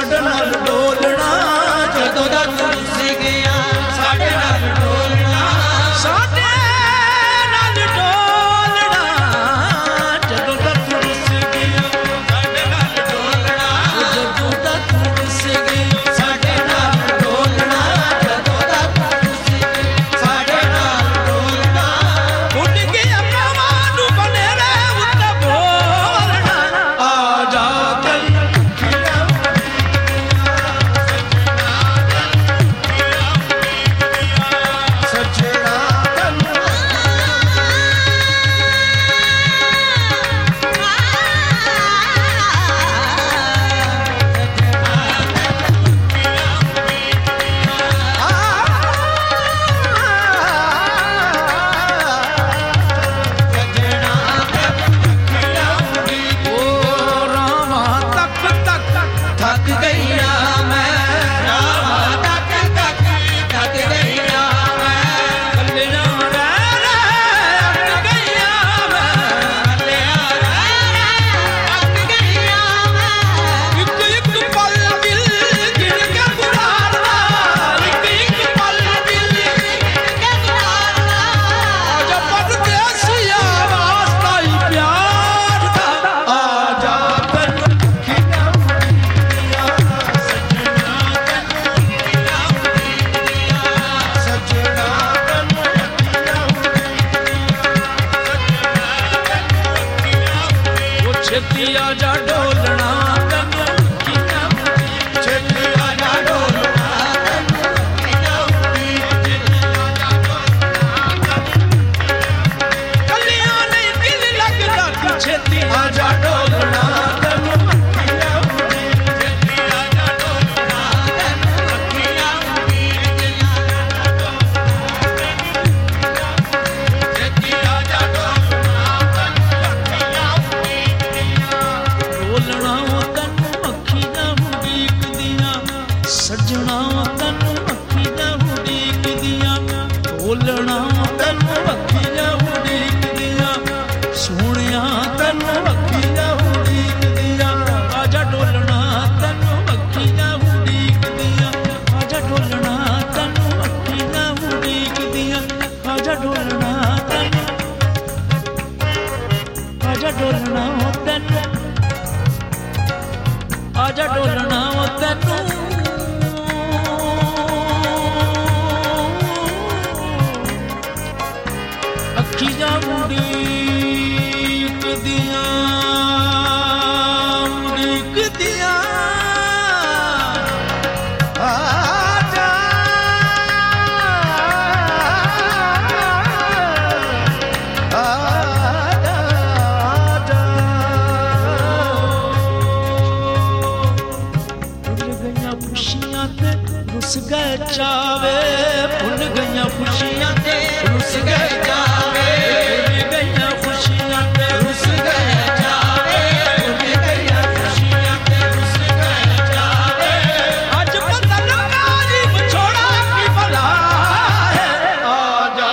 ਸਾਡੇ ਨਾਲ ਡੋਲਣਾ ਜਦੋਂ ਦਾ ਤੂੰ ਰੁੱਸ ਗਿਆ ਸਾਡੇ ਨਾਲ ਡੋਲਣਾ ਸਾਡੇ ਨਾਲ ਡੋਲਣਾ ਜਦੋਂ ਦਾ ਤੂੰ ਰੁੱਸ ਗਿਆ ਸਾਡੇ ਨਾਲ ਡੋਲਣਾ ਜਦੋਂ ਦਾ ਤੂੰ ਰੁੱਸ ਗਿਆ ਸਾਡੇ ਨਾਲ ਡੋਲਣਾ ਜਦੋਂ ਦਾ ਤੂੰ ਰੁੱਸ ਗਿਆ ਸਾਡੇ ਨਾਲ ਡੋਲਣਾ ਉੱਡ ਗਿਆ ਮਾਵਾਂ ਨੂੰ ਬਨੇਰੇ ਉੱਤੇ ਬੋਲਣਾ ਆ ਜਾ ਛੇਤੀ ਆ ਜਾ ਡੋਲਣਾ ਤੈਨੂੰ ਕਿੰਨਾ ਛੇਤੀ ਆ ਜਾ ਡੋਲਣਾ ਤੈਨੂੰ ਕਿੰਨਾ ਕੱਲਿਆਂ ਨਹੀਂ ਦਿਲ ਲੱਗਦਾ ਛੇਤੀ ਆ ਜਾ ਡੋਲਣਾ ਤੈਨੂੰ ਕਿੰਨਾ ਛੇਤੀ ਆ ਜਾ ਡੋਲਣਾ ਤੈਨੂੰ ਕਿੰਨਾ ਛੇਤੀ ਆ ਜਾ ਡੋਲਣਾ ਤੈਨੂੰ ਅੱਖੀਆਂ ਉਡੀਕਦੀਆਂ ਸੱਜਣਾ ਤੈਨੂੰ ਅੱਖੀਆਂ ਉਡੀਕਦੀਆਂ ਢੋਲਣਾ ਤੈਨੂੰ ਅੱਖੀਆਂ ਉਡੀਕਦੀਆਂ ਸੋਹਣਿਆ ਤੈਨੂੰ ਅੱਖੀਆਂ ਉਡੀਕਦੀਆਂ ਆਜਾ ਢੋਲਣਾ ਤੈਨੂੰ ਅੱਖੀਆਂ ਉਡੀਕਦੀਆਂ ਆਜਾ ਢੋਲਣਾ ਤੈਨੂੰ ਅੱਖੀਆਂ ਉਡੀਕਦੀਆਂ ਆਜਾ ਢੋਲਣਾ ਤੈਨੂੰ ਆਜਾ ਢੋਲਣਾ ਤੈਨੂੰ ਆਜਾ ਡੋਲਣਾ ਤੈਨੂੰ ਅੱਖੀਆਂ ਉਡੀਕਦੀਆਂ ਉਡੀਕਦੀਆਂ ਆਜਾ ਖੁਸ਼ੀਆਂ ਤੇ ਰੁੱਸ ਗਏ ਚਾਵੇ ਭੁੱਲ ਗਈਆਂ ਖੁਸ਼ੀਆਂ ਤੇ ਰੁੱਸ ਗਏ ਚਾਵੇ ਭੁੱਲ ਗਈਆਂ ਖੁਸ਼ੀਆਂ ਤੇ ਰੁੱਸ ਗਏ ਚਾਵੇ ਭੁੱਲ ਗਈਆਂ ਖੁਸ਼ੀਆਂ ਤੇ ਰੁੱਸ ਗਏ ਚਾਵੇ ਅੱਜ ਪਤਾ ਲੱਗਾ ਜੀ ਵਿਛੋੜਾ ਕੀ ਭਲਾ ਹੈ ਆ ਜਾ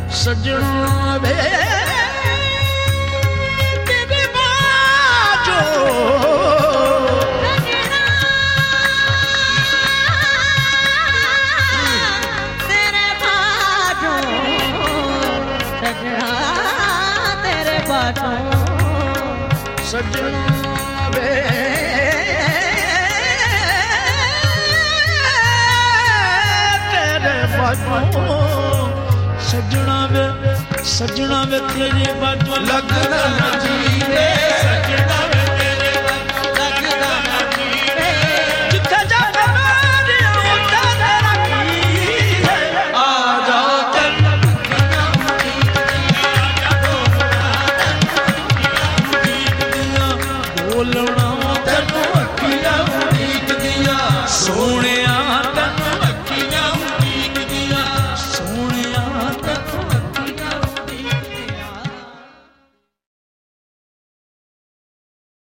ਸਜਣਾ ਵੇ ਤੇਰੇ ਬਾਝੋਂ ਸਜਣਾ ਵੇ ਤੇਰੇ ਬਾਝੋਂ ਸਜਣਾ ਵੇ ਤੇਰੇ ਬਾਝੋਂ ਲੱਗਣਾ ਜੀ ਵੇ ਸਜਣਾ